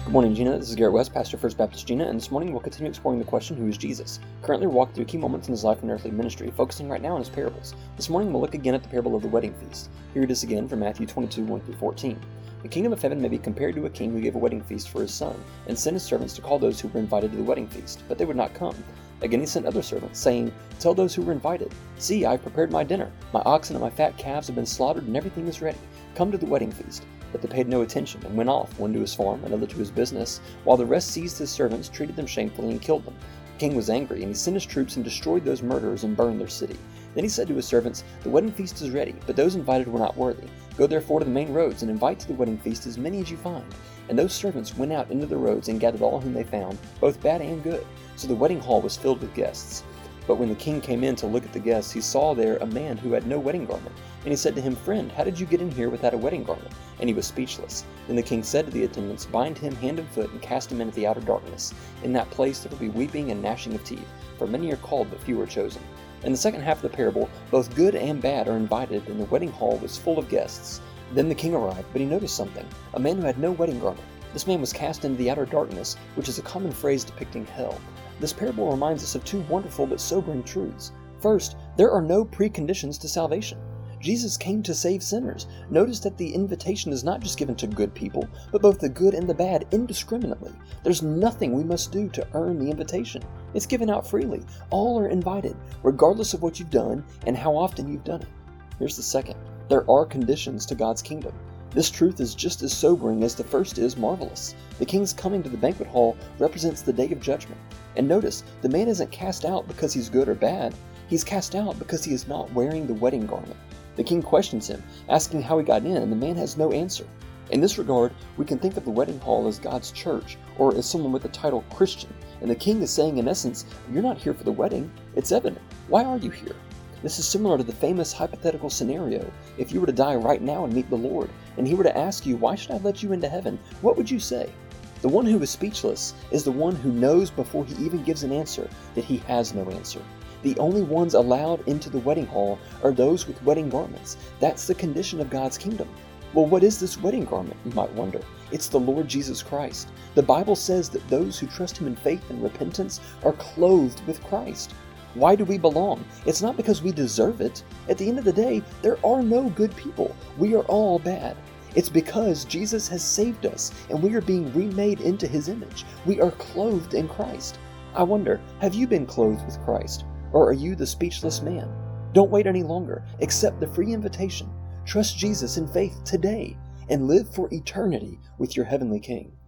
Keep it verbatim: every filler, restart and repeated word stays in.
Good morning, Gina. This is Garrett West, pastor of First Baptist Gina, and this morning we'll continue exploring the question, who is Jesus? Currently, we're walking through key moments in his life and earthly ministry, focusing right now on his parables. This morning, we'll look again at the parable of the wedding feast. Here it is again from Matthew twenty-two, one through fourteen. The kingdom of heaven may be compared to a king who gave a wedding feast for his son, and sent his servants to call those who were invited to the wedding feast, but they would not come. Again he sent other servants, saying, Tell those who were invited, See, I have prepared my dinner. My oxen and my fat calves have been slaughtered, and everything is ready. Come to the wedding feast. But they paid no attention, and went off, one to his farm, another to his business, while the rest seized his servants, treated them shamefully, and killed them. The king was angry, and he sent his troops and destroyed those murderers and burned their city. Then he said to his servants, The wedding feast is ready, but those invited were not worthy. Go therefore to the main roads, and invite to the wedding feast as many as you find. And those servants went out into the roads, and gathered all whom they found, both bad and good. So the wedding hall was filled with guests. But when the king came in to look at the guests, he saw there a man who had no wedding garment. And he said to him, Friend, how did you get in here without a wedding garment? And he was speechless. Then the king said to the attendants, Bind him hand and foot, and cast him into the outer darkness. In that place there will be weeping and gnashing of teeth, for many are called, but few are chosen. In the second half of the parable, both good and bad are invited, and the wedding hall was full of guests. Then the king arrived, but he noticed something, a man who had no wedding garment. This man was cast into the outer darkness, which is a common phrase depicting hell. This parable reminds us of two wonderful but sobering truths. First, there are no preconditions to salvation. Jesus came to save sinners. Notice that the invitation is not just given to good people, but both the good and the bad indiscriminately. There's nothing we must do to earn the invitation. It's given out freely. All are invited, regardless of what you've done and how often you've done it. Here's the second. There are conditions to God's kingdom. This truth is just as sobering as the first is marvelous. The king's coming to the banquet hall represents the day of judgment. And notice, the man isn't cast out because he's good or bad. He's cast out because he is not wearing the wedding garment. The king questions him, asking how he got in, and the man has no answer. In this regard, we can think of the wedding hall as God's church, or as someone with the title Christian. And the king is saying, in essence, you're not here for the wedding. It's evident. Why are you here? This is similar to the famous hypothetical scenario. If you were to die right now and meet the Lord, and he were to ask you, why should I let you into heaven? What would you say? The one who is speechless is the one who knows before he even gives an answer that he has no answer. The only ones allowed into the wedding hall are those with wedding garments. That's the condition of God's kingdom. Well, what is this wedding garment, you might wonder? It's the Lord Jesus Christ. The Bible says that those who trust him in faith and repentance are clothed with Christ. Why do we belong? It's not because we deserve it. At the end of the day, there are no good people. We are all bad. It's because Jesus has saved us, and we are being remade into his image. We are clothed in Christ. I wonder, have you been clothed with Christ? Or are you the speechless man? Don't wait any longer. Accept the free invitation. Trust Jesus in faith today, and live for eternity with your heavenly King.